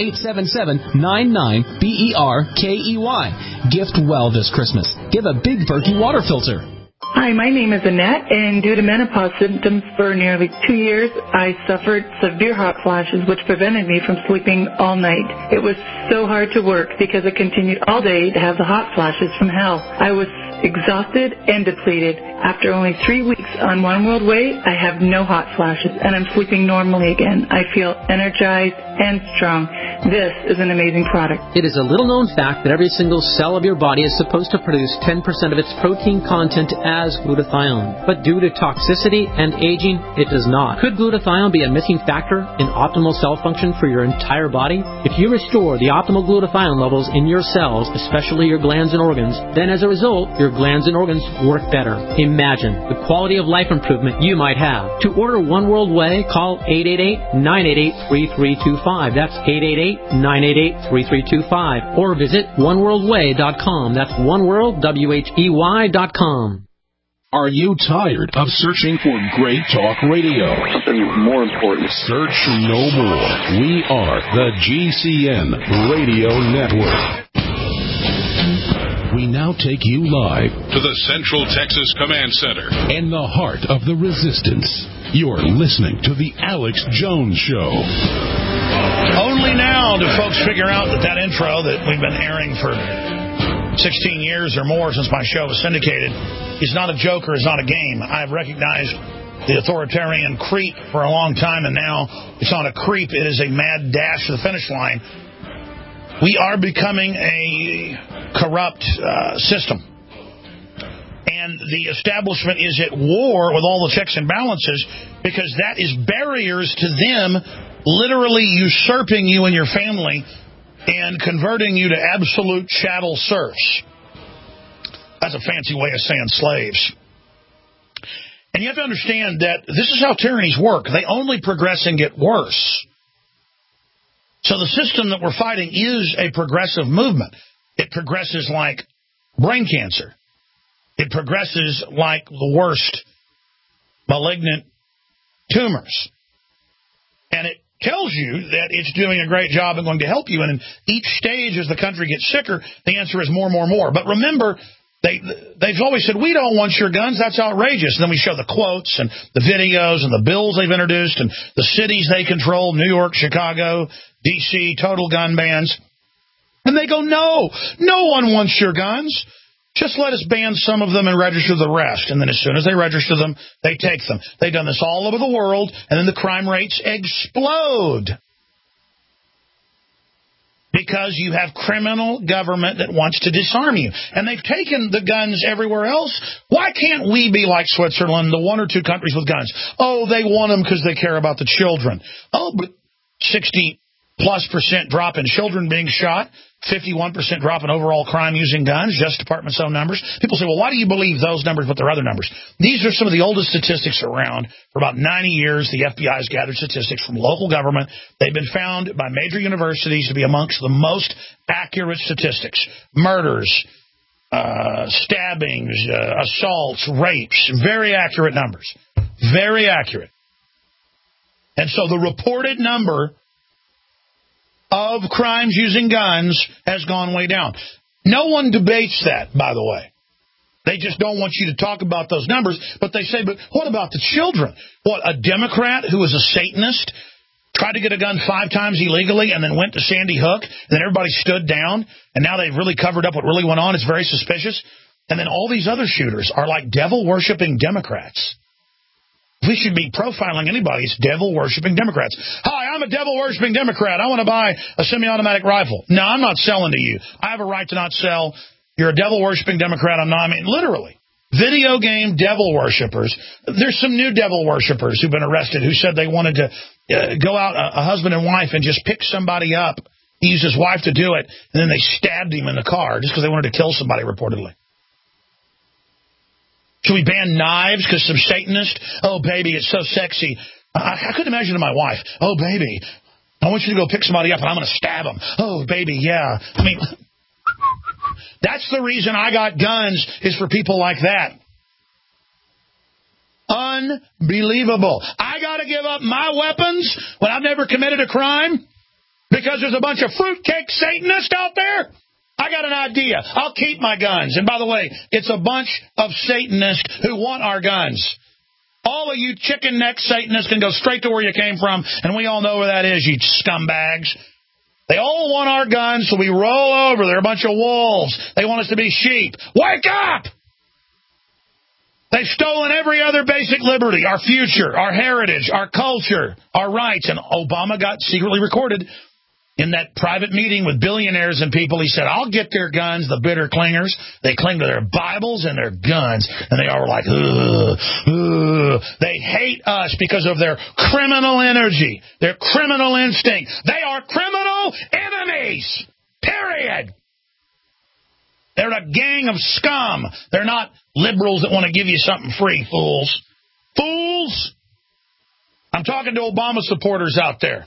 877-99-BERKEY. Gift well this Christmas. Give a Big Berkey water filter. Hi, my name is Annette, and due to menopause symptoms for nearly 2 years, I suffered severe hot flashes, which prevented me from sleeping all night. It was so hard to work because I continued all day to have the hot flashes from hell. I was exhausted and depleted. After only 3 weeks on One World Way, I have no hot flashes, and I'm sleeping normally again. I feel energized and strong. This is an amazing product. It is a little-known fact that every single cell of your body is supposed to produce 10% of its protein content as glutathione. But due to toxicity and aging, it does not. Could glutathione be a missing factor in optimal cell function for your entire body? If you restore the optimal glutathione levels in your cells, especially your glands and organs, then as a result, your glands and organs work better. Imagine the quality of life improvement you might have. To order One World Way, call 888-988-3325. That's 888-988-3325. Or visit oneworldway.com. That's oneworldwhey.com. Are you tired of searching for great talk radio? Something more important. Search no more. We are the GCN Radio Network. We now take you live to the Central Texas Command Center in the heart of the resistance. You're listening to the Alex Jones Show. Only now do folks figure out that intro that we've been airing for 16 years or more since my show was syndicated is not a joke or is not a game. I've recognized the authoritarian creep for a long time, and now it's not a creep. It is a mad dash to the finish line. We are becoming a corrupt system. And the establishment is at war with all the checks and balances because that is barriers to them literally usurping you and your family and converting you to absolute chattel serfs. That's a fancy way of saying slaves. And you have to understand that this is how tyrannies work. They only progress and get worse. So the system that we're fighting is a progressive movement. It progresses like brain cancer. It progresses like the worst malignant tumors. And it tells you that it's doing a great job and going to help you. And in each stage, as the country gets sicker, the answer is more, more, more. But remember, They've always said, we don't want your guns. That's outrageous. And then we show the quotes and the videos and the bills they've introduced and the cities they control, New York, Chicago, D.C., total gun bans. And they go, no one wants your guns. Just let us ban some of them and register the rest. And then as soon as they register them, they take them. They've done this all over the world, and then the crime rates explode. Because you have criminal government that wants to disarm you. And they've taken the guns everywhere else. Why can't we be like Switzerland, the one or two countries with guns? Oh, they want them because they care about the children. Oh, but 60+% drop in children being shot, 51% drop in overall crime using guns, Justice Department's own numbers. People say, well, why do you believe those numbers but there are other numbers? These are some of the oldest statistics around. For about 90 years, the FBI has gathered statistics from local government. They've been found by major universities to be amongst the most accurate statistics. Murders, stabbings, assaults, rapes, very accurate numbers. Very accurate. And so the reported number of crimes using guns has gone way down. No one debates that, by the way. They just don't want you to talk about those numbers, but they say, but what about the children? What, a Democrat who was a Satanist tried to get a gun 5 times illegally and then went to Sandy Hook, and then everybody stood down, and now they've really covered up what really went on. It's very suspicious. And then all these other shooters are like devil-worshipping Democrats. We should be profiling anybody. It's devil-worshipping Democrats. Hi, I'm a devil-worshipping Democrat. I want to buy a semi-automatic rifle. No, I'm not selling to you. I have a right to not sell. You're a devil-worshipping Democrat. I'm not. I mean, literally. Video game devil worshippers. There's some new devil worshippers who've been arrested who said they wanted to go out, a husband and wife, and just pick somebody up. He used his wife to do it, and then they stabbed him in the car just because they wanted to kill somebody, reportedly. Should we ban knives because some Satanist? Oh, baby, it's so sexy. I couldn't imagine to my wife, oh, baby, I want you to go pick somebody up and I'm going to stab them. Oh, baby, yeah. I mean, that's the reason I got guns, is for people like that. Unbelievable. I got to give up my weapons when I've never committed a crime because there's a bunch of fruitcake Satanists out there? I got an idea. I'll keep my guns. And by the way, it's a bunch of Satanists who want our guns. All of you chicken neck Satanists can go straight to where you came from, and we all know where that is, you scumbags. They all want our guns, so we roll over. They're a bunch of wolves. They want us to be sheep. Wake up! They've stolen every other basic liberty, our future, our heritage, our culture, our rights. And Obama got secretly recorded in that private meeting with billionaires and people. He said, I'll get their guns, the bitter clingers. They cling to their Bibles and their guns. And they all were like, ugh, ugh. They hate us because of their criminal energy, their criminal instinct. They are criminal enemies, period. They're a gang of scum. They're not liberals that want to give you something free, fools. Fools! I'm talking to Obama supporters out there.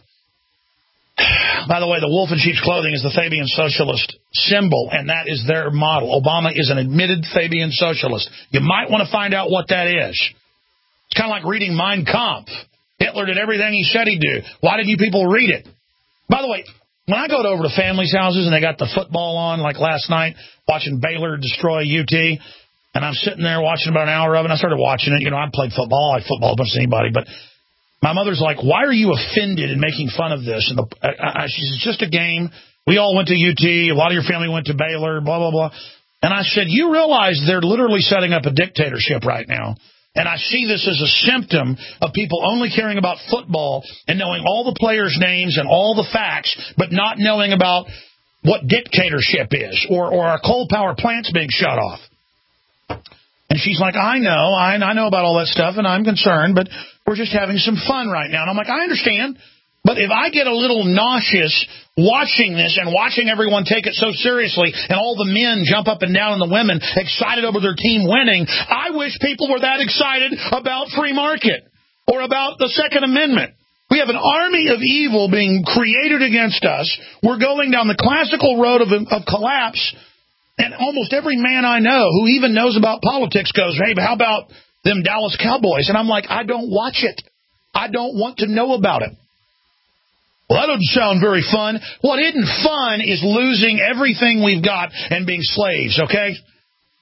By the way, the wolf in sheep's clothing is the Fabian socialist symbol, and that is their model. Obama is an admitted Fabian socialist. You might want to find out what that is. It's kind of like reading Mein Kampf. Hitler did everything he said he'd do. Why did you people read it? By the way, when I go over to families' houses and they got the football on, like last night, watching Baylor destroy UT, and I'm sitting there watching about an hour of it, and I started watching it. You know, I played football. I football as much as anybody, but my mother's like, why are you offended and making fun of this? And she says, it's just a game. We all went to UT. A lot of your family went to Baylor, blah, blah, blah. And I said, you realize they're literally setting up a dictatorship right now. And I see this as a symptom of people only caring about football and knowing all the players' names and all the facts, but not knowing about what dictatorship is or our coal power plants being shut off. And she's like, I know about all that stuff, and I'm concerned, but we're just having some fun right now. And I'm like, I understand, but if I get a little nauseous watching this and watching everyone take it so seriously and all the men jump up and down and the women excited over their team winning, I wish people were that excited about free market or about the Second Amendment. We have an army of evil being created against us. We're going down the classical road of collapse. And almost every man I know who even knows about politics goes, hey, but how about them Dallas Cowboys? And I'm like, I don't watch it. I don't want to know about it. Well, that doesn't sound very fun. What isn't fun is losing everything we've got and being slaves, okay?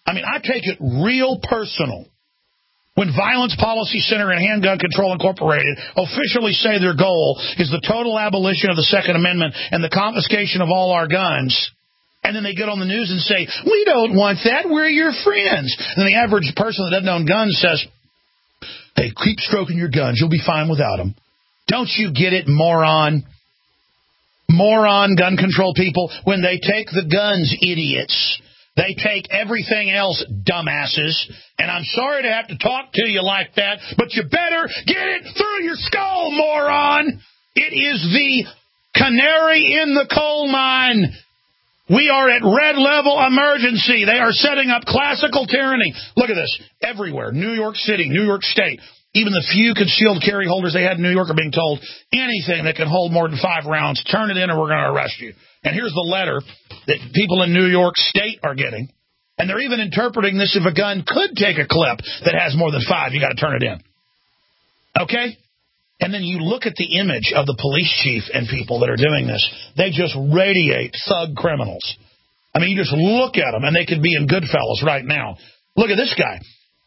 I mean, I take it real personal when Violence Policy Center and Handgun Control Incorporated officially say their goal is the total abolition of the Second Amendment and the confiscation of all our guns. And then they get on the news and say, we don't want that, we're your friends. And the average person that doesn't own guns says, hey, keep stroking your guns, you'll be fine without them. Don't you get it, moron? Moron gun control people, when they take the guns, idiots. They take everything else, dumbasses. And I'm sorry to have to talk to you like that, but you better get it through your skull, moron. It is the canary in the coal mine. We are at red level emergency. They are setting up classical tyranny. Look at this. Everywhere. New York City, New York State. Even the few concealed carry holders they had in New York are being told anything that can hold more than 5 rounds, turn it in or we're going to arrest you. And here's the letter that people in New York State are getting. And they're even interpreting this: if a gun could take a clip that has more than 5, you got to turn it in. Okay? And then you look at the image of the police chief and people that are doing this. They just radiate thug criminals. I mean, you just look at them, and they could be in Goodfellas right now. Look at this guy.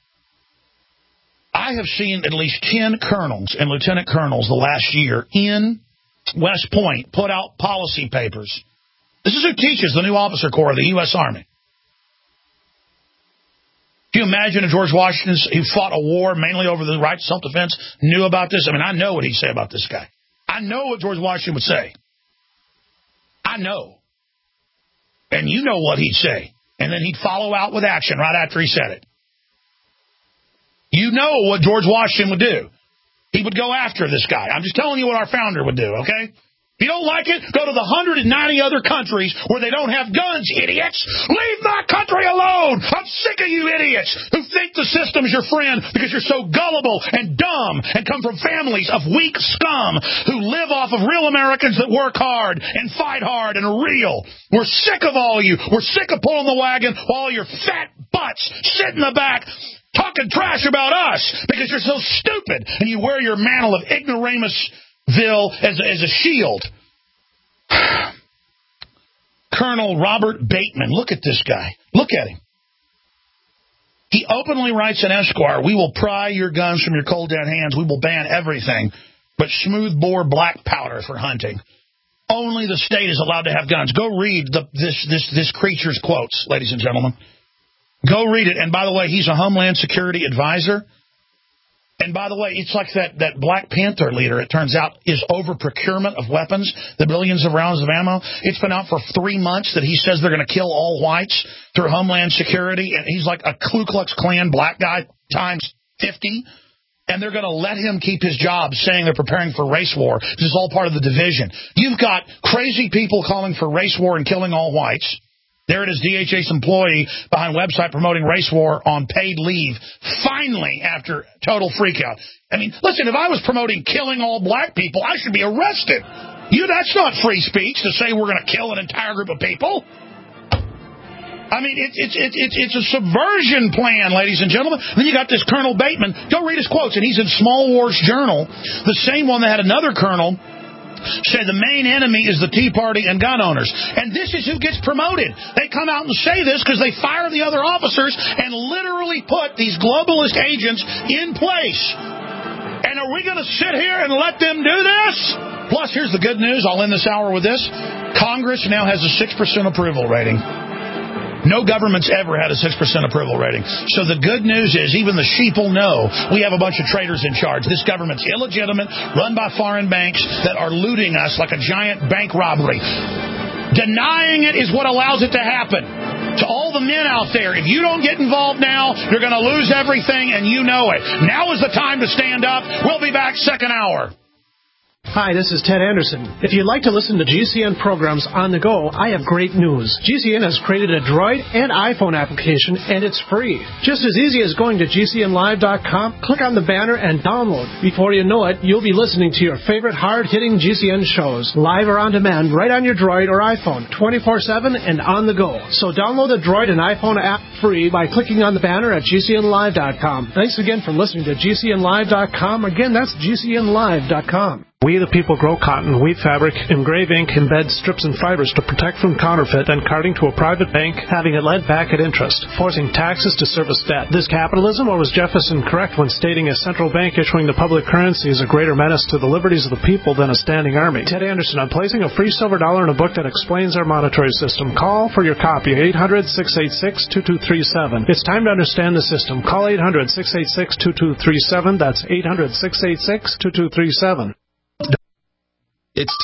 I have seen at least 10 colonels and lieutenant colonels the last year in West Point put out policy papers. This is who teaches the new officer corps of the U.S. Army. Can you imagine if George Washington, who fought a war mainly over the right to self-defense, knew about this? I mean, I know what he'd say about this guy. I know what George Washington would say. I know. And you know what he'd say. And then he'd follow out with action right after he said it. You know what George Washington would do. He would go after this guy. I'm just telling you what our founder would do, okay? If you don't like it, go to the 190 other countries where they don't have guns, idiots. Leave my country alone. I'm sick of you idiots who think the system's your friend because you're so gullible and dumb and come from families of weak scum who live off of real Americans that work hard and fight hard and are real. We're sick of all of you. We're sick of pulling the wagon while all your fat butts sit in the back talking trash about us because you're so stupid and you wear your mantle of ignoramusville as a shield. Colonel Robert Bateman, look at this guy. Look at him. He openly writes in Esquire, we will pry your guns from your cold dead hands. We will ban everything but smoothbore black powder for hunting. Only the state is allowed to have guns. Go read this creature's quotes, ladies and gentlemen. Go read it. And by the way, he's a Homeland Security advisor. And by the way, it's like that Black Panther leader, it turns out, is over procurement of weapons, the billions of rounds of ammo. It's been out for 3 months that he says they're going to kill all whites through Homeland Security. And he's like a Ku Klux Klan black guy times 50. And they're going to let him keep his job saying they're preparing for race war. This is all part of the division. You've got crazy people calling for race war and killing all whites. There it is, DHS employee behind website promoting race war on paid leave, finally, after total freakout. I mean, listen, if I was promoting killing all black people, I should be arrested. That's not free speech to say we're going to kill an entire group of people. I mean, it's a subversion plan, ladies and gentlemen. Then you got this Colonel Bateman. Go read his quotes, and he's in Small Wars Journal, the same one that had another colonel say the main enemy is the Tea Party and gun owners. And this is who gets promoted. They come out and say this because they fire the other officers and literally put these globalist agents in place. And are we going to sit here and let them do this? Plus, here's the good news. I'll end this hour with this. Congress now has a 6% approval rating. No government's ever had a 6% approval rating. So the good news is even the sheeple know we have a bunch of traitors in charge. This government's illegitimate, run by foreign banks that are looting us like a giant bank robbery. Denying it is what allows it to happen. To all the men out there, if you don't get involved now, you're going to lose everything, and you know it. Now is the time to stand up. We'll be back second hour. Hi, this is Ted Anderson. If you'd like to listen to GCN programs on the go, I have great news. GCN has created a Droid and iPhone application, and it's free. Just as easy as going to GCNlive.com, click on the banner, and download. Before you know it, you'll be listening to your favorite hard-hitting GCN shows, live or on demand, right on your Droid or iPhone, 24/7 and on the go. So download the Droid and iPhone app free by clicking on the banner at GCNlive.com. Thanks again for listening to GCNlive.com. Again, that's GCNlive.com. We the people grow cotton, weave fabric, engrave ink, embed strips and fibers to protect from counterfeit, then carting to a private bank, having it lent back at interest, forcing taxes to service debt. This capitalism, or was Jefferson correct when stating a central bank issuing the public currency is a greater menace to the liberties of the people than a standing army? Ted Anderson, I'm placing a free silver dollar in a book that explains our monetary system. Call for your copy, 800-686-2237. It's time to understand the system. Call 800-686-2237. That's 800-686-2237. It's